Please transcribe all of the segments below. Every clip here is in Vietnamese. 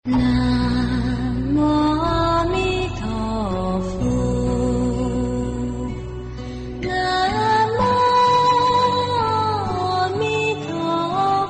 Nam mô A Di Đà Phật. Nam mô A Di Đà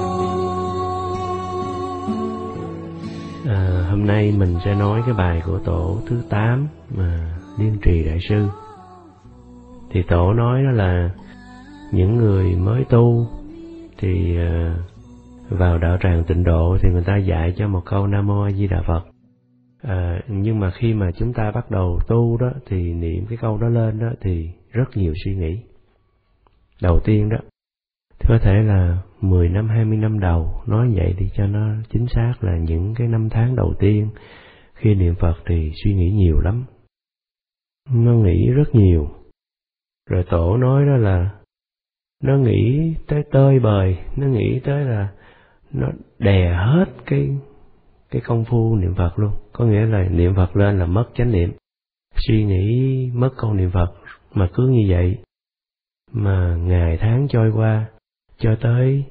Phật. Hôm nay mình sẽ nói cái bài của tổ thứ 8 mà Liên Trì Đại Sư. Thì tổ nói đó là những người mới tu thì vào đạo tràng Tịnh Độ thì người ta dạy cho một câu Nam Mô A Di Đà Phật. Nhưng mà khi mà chúng ta bắt đầu tu đó thì niệm cái câu đó lên đó thì rất nhiều suy nghĩ. Đầu tiên đó thì có thể là 10 năm, 20 năm đầu, nói vậy thì cho nó chính xác là những cái năm tháng đầu tiên khi niệm Phật thì suy nghĩ nhiều lắm. Nó nghĩ rất nhiều. Rồi tổ nói đó là nó nghĩ tới tơi bời, nó nghĩ tới là nó đè hết cái công phu niệm Phật luôn. Có nghĩa là niệm Phật lên là mất chánh niệm, suy nghĩ mất câu niệm Phật. Mà cứ như vậy mà ngày tháng trôi qua cho tới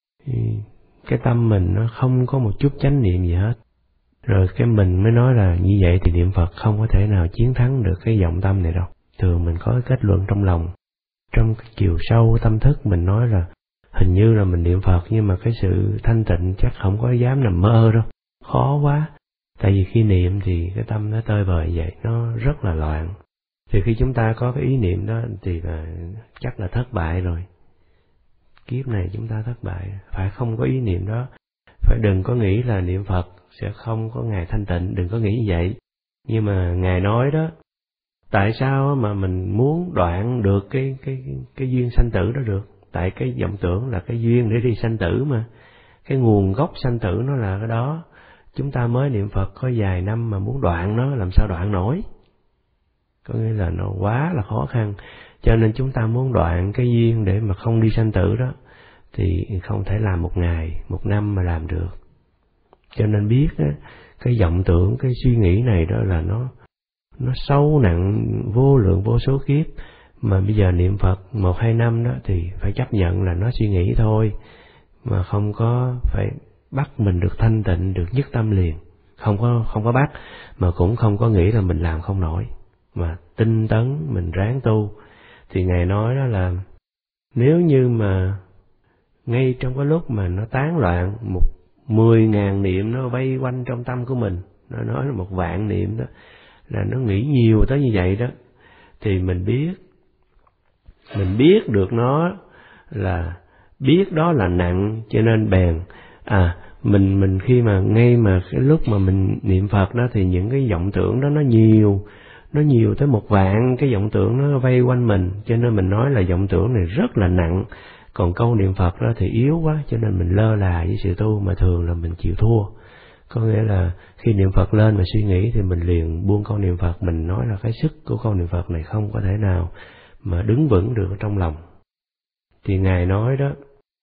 cái tâm mình nó không có một chút chánh niệm gì hết. Rồi cái mình mới nói là như vậy thì niệm Phật không có thể nào chiến thắng được cái vọng tâm này đâu. Thường mình có cái kết luận trong lòng, trong cái chiều sâu tâm thức mình nói là hình như là mình niệm Phật nhưng mà cái sự thanh tịnh chắc không có dám nằm mơ đâu, khó quá. Tại vì khi niệm thì cái tâm nó tơi bời vậy, nó rất là loạn. Thì khi chúng ta có cái ý niệm đó thì là chắc là thất bại rồi. Kiếp này chúng ta thất bại, phải không có ý niệm đó. Phải đừng có nghĩ là niệm Phật sẽ không có ngày thanh tịnh, đừng có nghĩ như vậy. Nhưng mà Ngài nói đó, tại sao mà mình muốn đoạn được cái duyên sanh tử đó được? Tại cái vọng tưởng là cái duyên để đi sanh tử mà. Cái nguồn gốc sanh tử nó là cái đó. Chúng ta mới niệm Phật có vài năm mà muốn đoạn nó làm sao đoạn nổi. Có nghĩa là nó quá là khó khăn. Cho nên chúng ta muốn đoạn cái duyên để mà không đi sanh tử đó thì không thể làm một ngày, một năm mà làm được. Cho nên biết đó, cái vọng tưởng, cái suy nghĩ này đó là nó sâu nặng vô lượng vô số kiếp. Mà bây giờ niệm Phật 1-2 năm đó thì phải chấp nhận là nó suy nghĩ thôi, mà không có phải bắt mình được thanh tịnh, được nhất tâm liền. Không có bắt, mà cũng không có nghĩ là mình làm không nổi, mà tinh tấn mình ráng tu. Thì Ngài nói đó là nếu như mà ngay trong cái lúc mà nó tán loạn 10.000 niệm nó vây quanh trong tâm của mình, nó nói là 1.000 niệm đó, là nó nghĩ nhiều tới như vậy đó, thì mình biết được nó là biết đó là nặng, cho nên bèn mình khi mà ngay mà cái lúc mà mình niệm Phật đó thì những cái vọng tưởng đó nó nhiều tới 1.000 cái vọng tưởng nó vây quanh mình, cho nên mình nói là vọng tưởng này rất là nặng. Còn câu niệm Phật đó thì yếu quá, cho nên mình lơ là với sự tu, mà thường là mình chịu thua. Có nghĩa là khi niệm Phật lên mà suy nghĩ thì mình liền buông câu niệm Phật. Mình nói là cái sức của câu niệm Phật này không có thể nào mà đứng vững được trong lòng. Thì Ngài nói đó,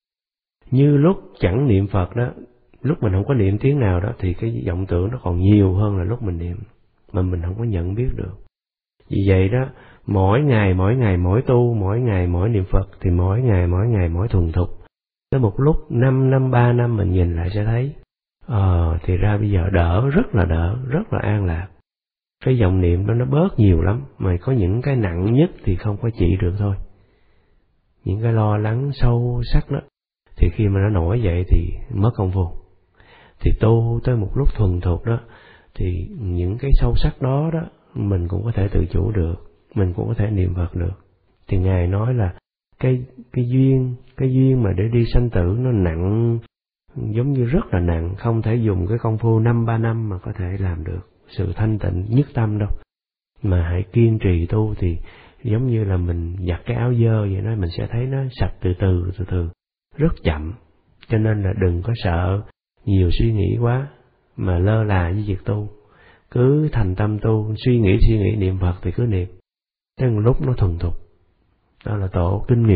như lúc chẳng niệm Phật đó, lúc mình không có niệm tiếng nào đó thì cái vọng tưởng nó còn nhiều hơn là lúc mình niệm, mà mình không có nhận biết được. Vì vậy đó, mỗi ngày mỗi tu, mỗi ngày mỗi niệm Phật thì mỗi ngày mỗi thuần thục. Tới một lúc 5 năm, 3 năm mình nhìn lại sẽ thấy thì ra bây giờ rất là an lạc. Cái vọng niệm đó nó bớt nhiều lắm, mà có những cái nặng nhất thì không có trị được thôi. Những cái lo lắng sâu sắc đó, thì khi mà nó nổi vậy thì mất công phu. Thì tu tới một lúc thuần thục đó, thì những cái sâu sắc đó mình cũng có thể tự chủ được, mình cũng có thể niệm Phật được. Thì Ngài nói là cái duyên mà để đi sanh tử nó nặng, giống như rất là nặng, không thể dùng cái công phu 5-3 năm mà có thể làm được sự thanh tịnh nhất tâm đâu. Mà hãy kiên trì tu thì giống như là mình giặt cái áo dơ vậy đó, mình sẽ thấy nó sạch từ từ, rất chậm. Cho nên là đừng có sợ nhiều suy nghĩ quá mà lơ là với việc tu. Cứ thành tâm tu, suy nghĩ niệm Phật thì cứ niệm. Tới một lúc nó thuần thục. Đó là tổ kinh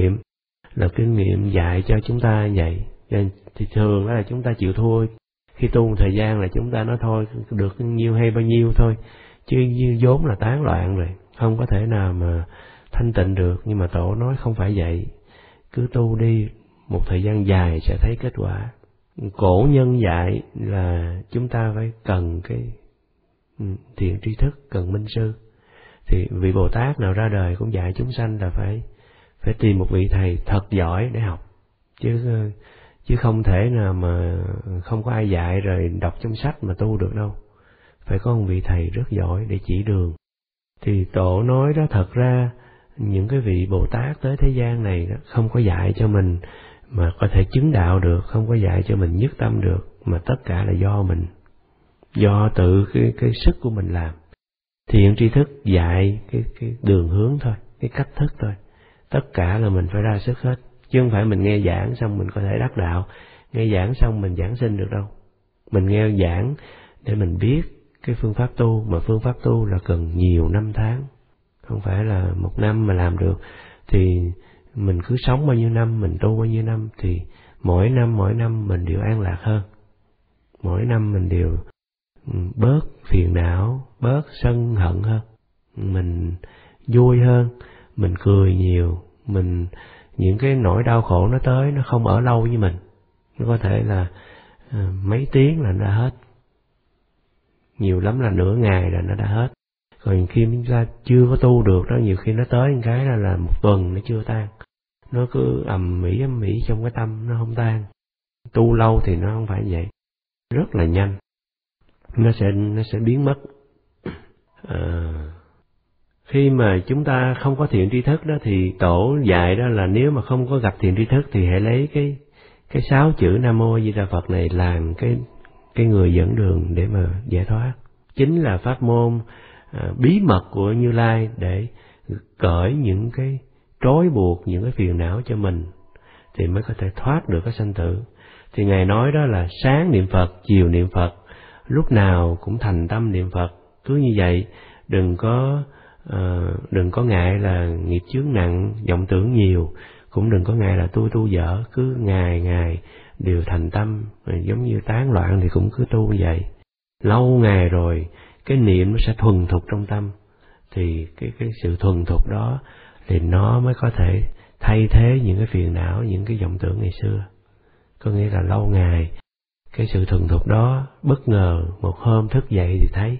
nghiệm dạy cho chúng ta vậy. Thì thường là chúng ta chịu thua. Khi tu một thời gian là chúng ta nói thôi, được nhiêu hay bao nhiêu thôi. Chứ vốn là tán loạn rồi, không có thể nào mà thanh tịnh được. Nhưng mà tổ nói không phải vậy. Cứ tu đi, một thời gian dài sẽ thấy kết quả. cổ nhân dạy là chúng ta phải cần cái thiện tri thức, cần minh sư. Thì vị Bồ Tát nào ra đời cũng dạy chúng sanh là phải tìm một vị thầy thật giỏi để học, chứ không thể nào mà không có ai dạy rồi đọc trong sách mà tu được đâu. Phải có một vị thầy rất giỏi để chỉ đường. Thì Tổ nói đó, thật ra những cái vị Bồ Tát tới thế gian này đó, không có dạy cho mình mà có thể chứng đạo được, không có dạy cho mình nhất tâm được, mà tất cả là do mình, do tự cái sức của mình làm. Thiện tri thức dạy cái đường hướng thôi, cái cách thức thôi. Tất cả là mình phải ra sức hết, chứ không phải mình nghe giảng xong mình có thể đắc đạo, nghe giảng xong mình giảng sinh được đâu. Mình nghe giảng để mình biết cái phương pháp tu, mà phương pháp tu là cần nhiều năm tháng, không phải là một năm mà làm được. Thì mình cứ sống bao nhiêu năm, mình tu bao nhiêu năm, thì mỗi năm mình đều an lạc hơn. Mỗi năm mình đều bớt phiền não, bớt sân hận hơn, mình vui hơn, mình cười nhiều, những cái nỗi đau khổ nó tới nó không ở lâu với mình, nó có thể là mấy tiếng là nó đã hết, nhiều lắm là nửa ngày là nó đã hết. Còn khi chúng ta chưa có tu được đó, nhiều khi nó tới một cái là một tuần nó chưa tan, nó cứ ầm ĩ trong cái tâm, nó không tan. Tu lâu thì nó không phải vậy, rất là nhanh nó sẽ biến mất. Khi mà chúng ta không có thiện tri thức đó, thì Tổ dạy đó là nếu mà không có gặp thiện tri thức thì hãy lấy cái 6 chữ Nam Mô A Di Đà Phật này làm cái người dẫn đường để mà giải thoát. Chính là pháp môn bí mật của Như Lai để cởi những cái trói buộc, những cái phiền não cho mình, thì mới có thể thoát được cái sanh tử. Thì Ngài nói đó là sáng niệm Phật, chiều niệm Phật, lúc nào cũng thành tâm niệm Phật. Cứ như vậy, đừng có ngại là nghiệp chướng nặng, vọng tưởng nhiều, cũng đừng có ngại là tu dở, cứ ngày đều thành tâm. Giống như tán loạn thì cũng cứ tu như vậy. Lâu ngày rồi cái niệm nó sẽ thuần thục trong tâm, thì cái sự thuần thục đó thì nó mới có thể thay thế những cái phiền não, những cái vọng tưởng ngày xưa. Có nghĩa là lâu ngày cái sự thuần thục đó bất ngờ một hôm thức dậy thì thấy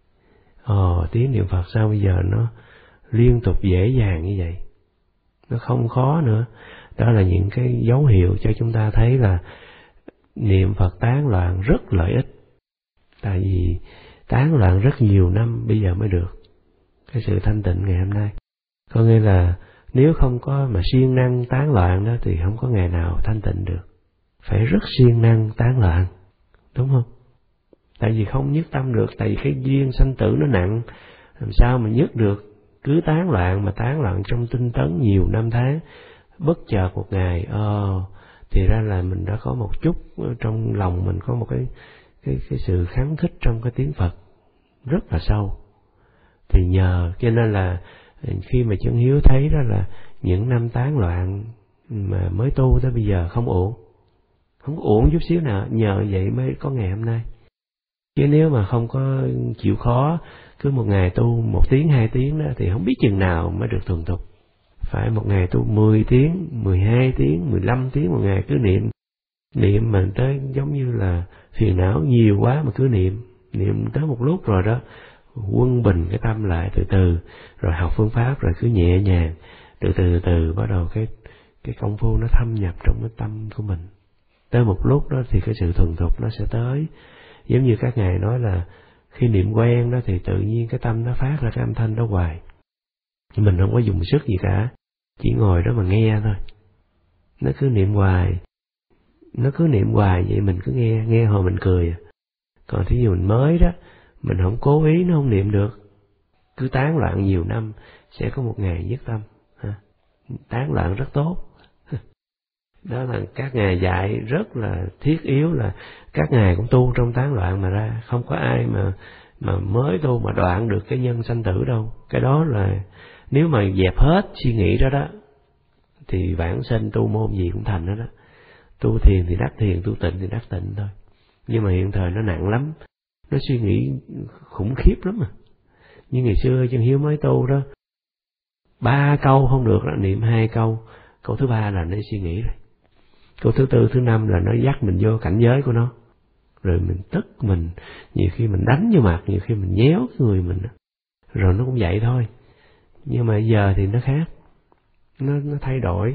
tiếng niệm Phật sao bây giờ nó liên tục dễ dàng như vậy, nó không khó nữa. Đó là những cái dấu hiệu cho chúng ta thấy là niệm Phật tán loạn rất lợi ích. Tại vì tán loạn rất nhiều năm bây giờ mới được cái sự thanh tịnh ngày hôm nay. Có nghĩa là nếu không có mà siêng năng tán loạn đó thì không có ngày nào thanh tịnh được. Phải rất siêng năng tán loạn, đúng không? Tại vì không nhất tâm được, tại vì cái duyên sanh tử nó nặng, làm sao mà nhất được. Cứ tán loạn, mà tán loạn trong tinh tấn nhiều năm tháng, bất chợt một ngày thì ra là mình đã có một chút trong lòng mình có một cái sự kháng thích trong cái tiếng Phật rất là sâu. Thì nhờ cho nên là khi mà chân hiếu thấy đó là những năm tán loạn mà mới tu tới bây giờ không uổng chút xíu nào, nhờ vậy mới có ngày hôm nay. Chứ nếu mà không có chịu khó, cứ một ngày tu 1 tiếng 2 tiếng đó thì không biết chừng nào mới được thuần thục. Phải một ngày tu 10 tiếng, 12 tiếng, 15 tiếng một ngày cứ niệm mà tới giống như là phiền não nhiều quá mà cứ niệm tới một lúc rồi đó, quân bình cái tâm lại từ từ, rồi học phương pháp, rồi cứ nhẹ nhàng, từ từ bắt đầu cái công phu nó thâm nhập trong cái tâm của mình. Tới một lúc đó thì cái sự thuần thục nó sẽ tới. Giống như các ngài nói là khi niệm quen đó thì tự nhiên cái tâm nó phát ra cái âm thanh đó hoài. Mình không có dùng sức gì cả, chỉ ngồi đó mà nghe thôi. Nó cứ niệm hoài vậy, mình cứ nghe hồi mình cười. Còn thí dụ mình mới đó, mình không cố ý nó không niệm được. Cứ tán loạn nhiều năm, sẽ có một ngày nhất tâm. Tán loạn rất tốt. Đó là các ngài dạy rất là thiết yếu, là các ngài cũng tu trong tán loạn mà ra. Không có ai mà mới tu mà đoạn được cái nhân sanh tử đâu. Cái đó là nếu mà dẹp hết suy nghĩ đó thì vãng sinh tu môn gì cũng thành đó. Tu thiền thì đắc thiền, tu tịnh thì đắc tịnh thôi. Nhưng mà hiện thời nó nặng lắm, nó suy nghĩ khủng khiếp lắm mà. Như ngày xưa chân hiếu mới tu đó, 3 câu không được, niệm 2 câu, câu thứ 3 là nó suy nghĩ rồi. Câu thứ tư, thứ năm là nó dắt mình vô cảnh giới của nó. Rồi mình tức, mình nhiều khi mình đánh vô mặt, nhiều khi mình nhéo cái người mình. Rồi nó cũng vậy thôi. Nhưng mà giờ thì nó khác. Nó thay đổi,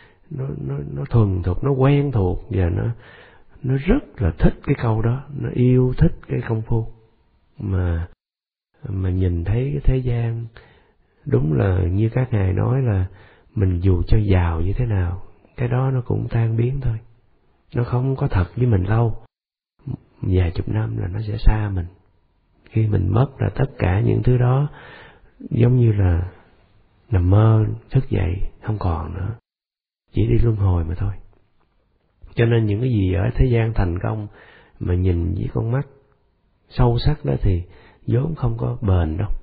nó thuần thục, nó quen thuộc, và nó rất là thích cái câu đó, nó yêu thích cái công phu. Mà nhìn thấy cái thế gian, đúng là như các ngài nói là mình dù cho giàu như thế nào, cái đó nó cũng tan biến thôi. Nó không có thật với mình lâu. Vài chục năm là nó sẽ xa mình. Khi mình mất là tất cả những thứ đó giống như là nằm mơ, thức dậy, không còn nữa. Chỉ đi luân hồi mà thôi. Cho nên những cái gì ở thế gian thành công mà nhìn với con mắt sâu sắc đó thì vốn không có bền đâu.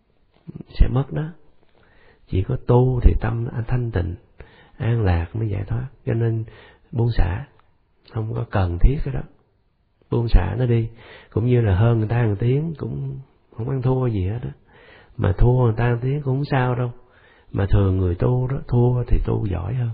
Sẽ mất đó. Chỉ có tu thì tâm thanh tịnh, an lạc mới giải thoát. Cho nên buông xả, không có cần thiết cái đó. Buông xả nó đi. Cũng như là hơn người ta 1 tiếng cũng không ăn thua gì hết đó. Mà thua người ta 1 tiếng cũng không sao đâu. Mà thường người tu đó, thua thì tu giỏi hơn,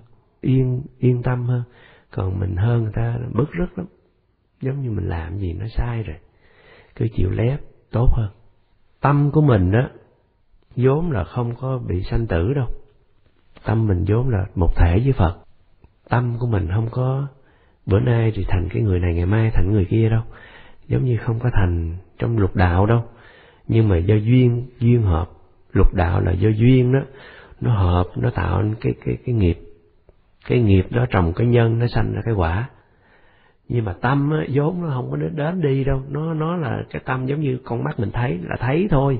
yên tâm hơn. Còn mình hơn người ta bức rứt lắm. Giống như mình làm gì nó sai rồi, cứ chịu lép tốt hơn. Tâm của mình đó vốn là không có bị sanh tử đâu. Tâm mình vốn là một thể với Phật. Tâm của mình không có bữa nay thì thành cái người này, ngày mai thành người kia đâu. Giống như không có thành trong lục đạo đâu. Nhưng mà do duyên hợp. Lục đạo là do duyên đó, nó hợp, nó tạo cái nghiệp. Cái nghiệp đó trồng cái nhân, nó sanh ra cái quả. Nhưng mà tâm á, vốn nó không có đến đi đâu. Nó là cái tâm giống như con mắt mình thấy là thấy thôi.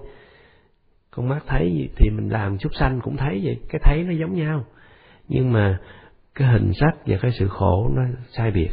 Con mắt thấy thì mình làm súc sanh cũng thấy vậy. Cái thấy nó giống nhau. Nhưng mà cái hình sắc và cái sự khổ nó sai biệt.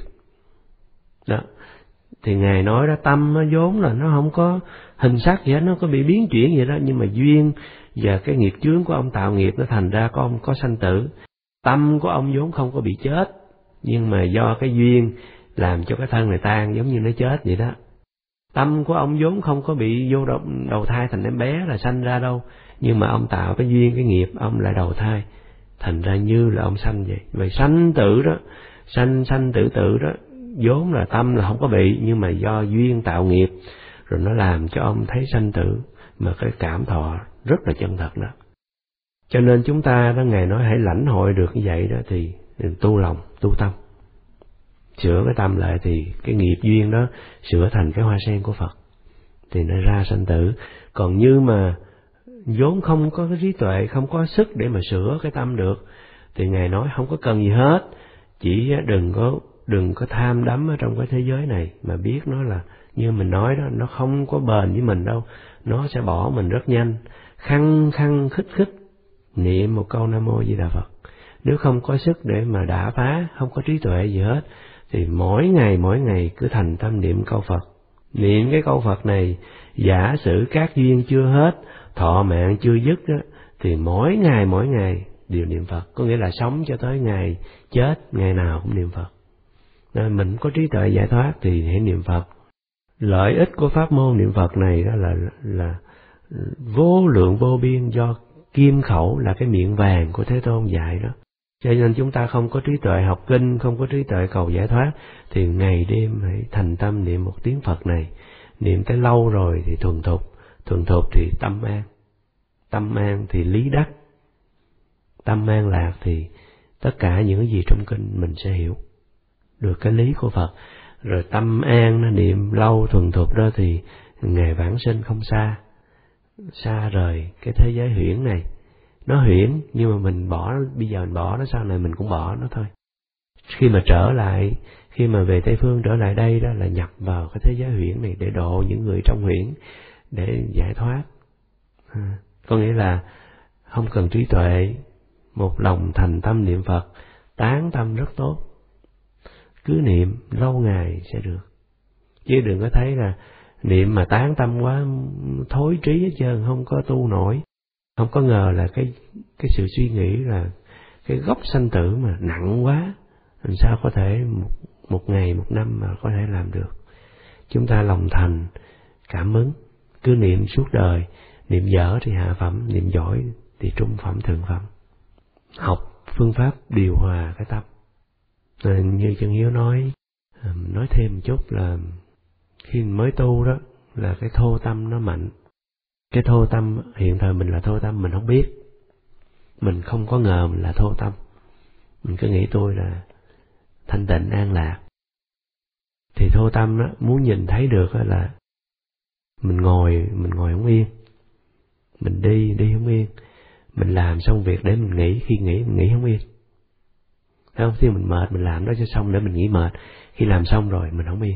Đó. Thì Ngài nói đó, tâm nó vốn là nó không có hình sắc gì hết, nó có bị biến chuyển vậy đó. Nhưng mà duyên và cái nghiệp chướng của ông tạo nghiệp nó thành ra ông có sanh tử. Tâm của ông vốn không có bị chết, nhưng mà do cái duyên làm cho cái thân này tan, giống như nó chết vậy đó. Tâm của ông vốn không có bị vô đầu thai thành em bé là sanh ra đâu, nhưng mà ông tạo cái duyên, cái nghiệp, ông lại đầu thai, thành ra như là ông sanh vậy. Vậy sanh tử đó, sanh tử đó, vốn là tâm là không có bị, nhưng mà do duyên tạo nghiệp, rồi nó làm cho ông thấy sanh tử, mà cái cảm thọ rất là chân thật đó. Cho nên chúng ta đó, Ngài nói hãy lãnh hội được như vậy đó thì tu lòng, tu tâm. Sửa cái tâm lại thì cái nghiệp duyên đó sửa thành cái hoa sen của Phật, thì nó ra sanh tử. Còn như mà vốn không có cái trí tuệ, không có sức để mà sửa cái tâm được, thì Ngài nói không có cần gì hết. Chỉ đừng có tham đắm ở trong cái thế giới này, mà biết nó là như mình nói đó, nó không có bền với mình đâu, nó sẽ bỏ mình rất nhanh. Khăng khít niệm một câu Nam Mô Di Đà Phật. Nếu không có sức để mà đả phá, không có trí tuệ gì hết, thì mỗi ngày cứ thành tâm niệm câu Phật. Niệm cái câu Phật này, giả sử các duyên chưa hết, thọ mạng chưa dứt đó, thì mỗi ngày đều niệm Phật. Có nghĩa là sống cho tới ngày chết, ngày nào cũng niệm Phật. Nên mình có trí tuệ giải thoát thì hãy niệm Phật. Lợi ích của pháp môn niệm Phật này đó là vô lượng vô biên, do kim khẩu là cái miệng vàng của Thế Tôn dạy đó. Cho nên chúng ta không có trí tuệ học kinh, không có trí tuệ cầu giải thoát, thì ngày đêm hãy thành tâm niệm một tiếng Phật này. Niệm tới lâu rồi thì thuần thục thì tâm an thì lý đắc, tâm an lạc thì tất cả những gì trong kinh mình sẽ hiểu được cái lý của Phật. Rồi tâm an nó niệm lâu thuần thục đó thì ngày vãng sinh không xa rời cái thế giới huyễn này. Nó huyễn nhưng mà mình bỏ nó, bây giờ mình bỏ nó, sau này mình cũng bỏ nó thôi. Khi mà trở lại, khi mà về Tây Phương trở lại đây đó là nhập vào cái thế giới huyễn này để độ những người trong huyễn để giải thoát. Có nghĩa là không cần trí tuệ, một lòng thành tâm niệm Phật, tán tâm rất tốt. Cứ niệm lâu ngày sẽ được. Chứ đừng có thấy là niệm mà tán tâm quá thối trí hết trơn, không có tu nổi. Không có ngờ là cái sự suy nghĩ là cái gốc sanh tử mà nặng quá, làm sao có thể một ngày, một năm mà có thể làm được. Chúng ta lòng thành, cảm ứng, cứ niệm suốt đời. Niệm dở thì hạ phẩm, niệm giỏi thì trung phẩm, thượng phẩm. Học phương pháp điều hòa cái tâm. Như Chân Hiếu nói thêm một chút là khi mình mới tu đó là cái thô tâm nó mạnh. Cái thô tâm hiện thời mình là thô tâm, mình không biết, mình không có ngờ mình là thô tâm, mình cứ nghĩ tôi là thanh tịnh an lạc. Thì thô tâm đó, muốn nhìn thấy được là mình ngồi không yên, mình đi không yên, mình làm xong việc để mình nghỉ, khi nghỉ mình nghỉ không yên. Thấy không? Khi mình mệt mình làm đó cho xong để mình nghỉ mệt, khi làm xong rồi mình không yên.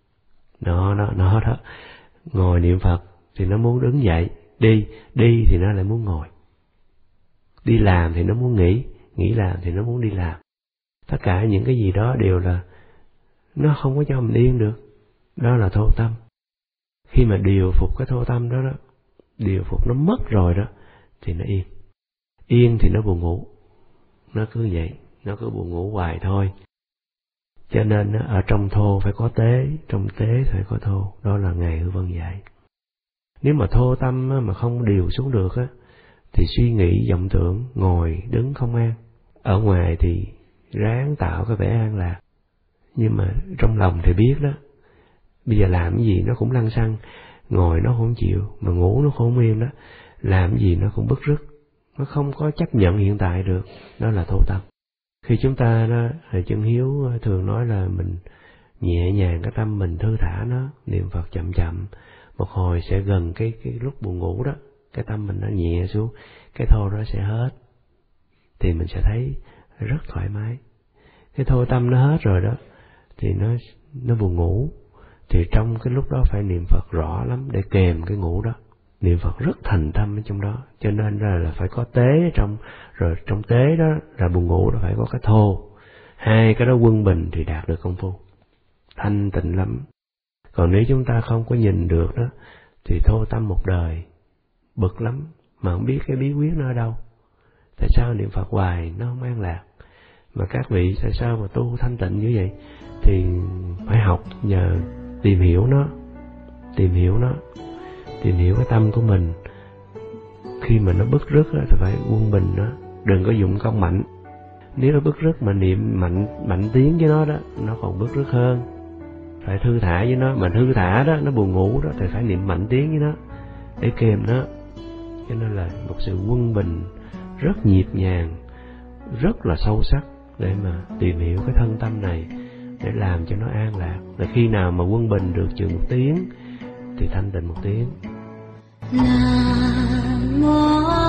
Nó đó. Ngồi niệm Phật thì nó muốn đứng dậy, đi thì nó lại muốn ngồi. Đi làm thì nó muốn nghỉ làm thì nó muốn đi làm. Tất cả những cái gì đó đều là nó không có cho mình yên được. Đó là thô tâm. Khi mà điều phục cái thô tâm đó, điều phục nó mất rồi đó, thì nó yên. Yên thì nó buồn ngủ. Nó cứ vậy, nó cứ buồn ngủ hoài thôi. Cho nên ở trong thô phải có tế, trong tế phải có thô. Đó là Ngài Hư Vân dạy. Nếu mà thô tâm mà không điều xuống được thì suy nghĩ vọng tưởng, ngồi đứng không an. Ở ngoài thì ráng tạo cái vẻ an lạc, nhưng mà trong lòng thì biết đó, bây giờ làm cái gì nó cũng lăng xăng, ngồi nó không chịu, mà ngủ nó không yên đó, làm cái gì nó cũng bứt rứt, nó không có chấp nhận hiện tại được. Đó là thô tâm. Khi chúng ta đó, Chân Hiếu thường nói là mình nhẹ nhàng cái tâm mình, thư thả nó, niệm Phật chậm chậm, một hồi sẽ gần cái lúc buồn ngủ đó, cái tâm mình nó nhẹ xuống, cái thô đó sẽ hết, thì mình sẽ thấy rất thoải mái. Cái thô tâm nó hết rồi đó thì nó buồn ngủ, thì trong cái lúc đó phải niệm Phật rõ lắm để kèm cái ngủ đó. Niệm Phật rất thành tâm ở trong đó, cho nên là phải có tế trong, rồi trong tế đó là buồn ngủ đó phải có cái thô. Hai cái đó quân bình thì đạt được công phu thanh tịnh lắm. Còn nếu chúng ta không có nhìn được đó thì thô tâm một đời, bực lắm mà không biết cái bí quyết nó ở đâu. Tại sao niệm Phật hoài nó không an lạc? Mà các vị tại sao mà tu thanh tịnh như vậy? Thì phải học nhờ tìm hiểu nó, tìm hiểu cái tâm của mình. Khi mà nó bứt rứt thì phải quân bình nó, đừng có dụng công mạnh. Nếu nó bứt rứt mà niệm mạnh tiếng với nó đó, nó còn bứt rứt hơn. Phải thư thả với nó, mà thư thả đó, nó buồn ngủ đó thì phải niệm mạnh tiếng với nó để kèm nó. Cho nên là một sự quân bình rất nhịp nhàng, rất là sâu sắc để mà tìm hiểu cái thân tâm này, để làm cho nó an lạc. Là khi nào mà quân bình được chừng một tiếng thì thanh tịnh một tiếng. Nam mô